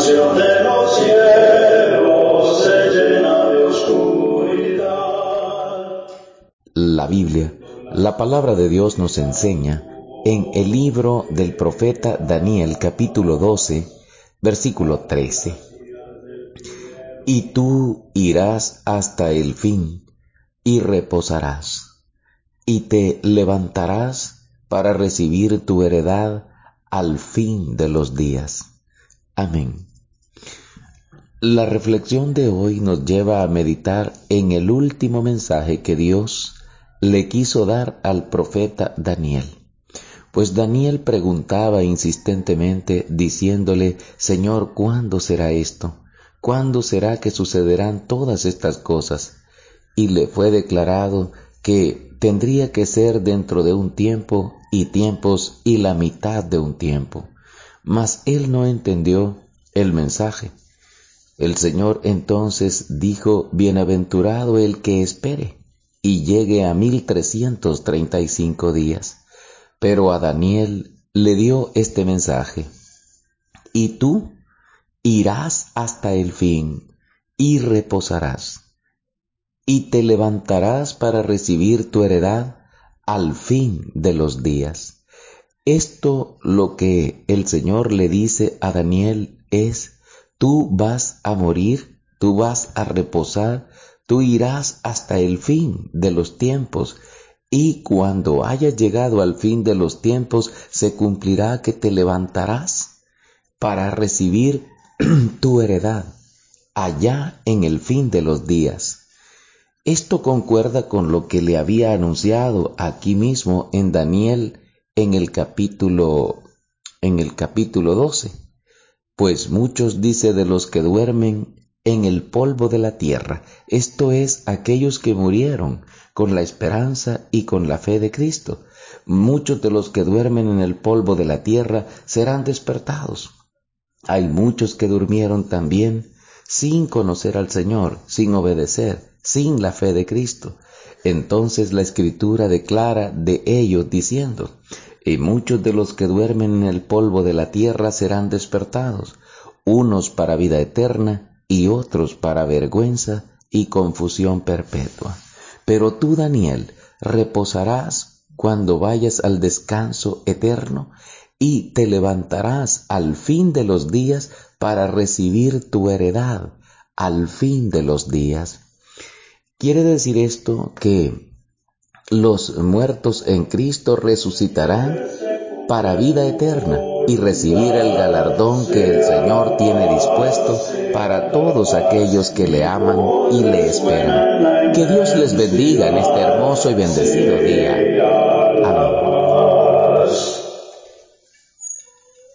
mansión de los cielos se llena de oscuridad. La Biblia, la palabra de Dios nos enseña en el libro del profeta Daniel, capítulo 12, versículo 13. Y tú irás hasta el fin y reposarás, y te levantarás para recibir tu heredad al fin de los días. Amén. La reflexión de hoy nos lleva a meditar en el último mensaje que Dios le quiso dar al profeta Daniel. Pues Daniel preguntaba insistentemente, diciéndole: Señor, ¿cuándo será esto? ¿Cuándo será que sucederán todas estas cosas? Y le fue declarado que tendría que ser dentro de un tiempo y tiempos y la mitad de un tiempo. Mas él no entendió el mensaje. El Señor entonces dijo: Bienaventurado el que espere y llegue a 1335 días. Pero a Daniel le dio este mensaje: y tú irás hasta el fin y reposarás, y te levantarás para recibir tu heredad al fin de los días. Esto lo que el Señor le dice a Daniel es: tú vas a morir, tú vas a reposar, tú irás hasta el fin de los tiempos. Y cuando hayas llegado al fin de los tiempos, se cumplirá que te levantarás para recibir tu heredad allá en el fin de los días. Esto concuerda con lo que le había anunciado aquí mismo en Daniel en el capítulo 12. Pues muchos, dice, de los que duermen en el polvo de la tierra, esto es, aquellos que murieron con la esperanza y con la fe de Cristo. Muchos de los que duermen en el polvo de la tierra serán despertados. Hay muchos que durmieron también sin conocer al Señor, sin obedecer, sin la fe de Cristo. Entonces la Escritura declara de ellos diciendo: y muchos de los que duermen en el polvo de la tierra serán despertados, unos para vida eterna y otros para vergüenza y confusión perpetua. Pero tú, Daniel, reposarás cuando vayas al descanso eterno y te levantarás al fin de los días para recibir tu heredad al fin de los días. Quiere decir esto que los muertos en Cristo resucitarán para vida eterna y recibir el galardón que el Señor tiene dispuesto para todos aquellos que le aman y le esperan. Que Dios les bendiga en este hermoso y bendecido día. Amén.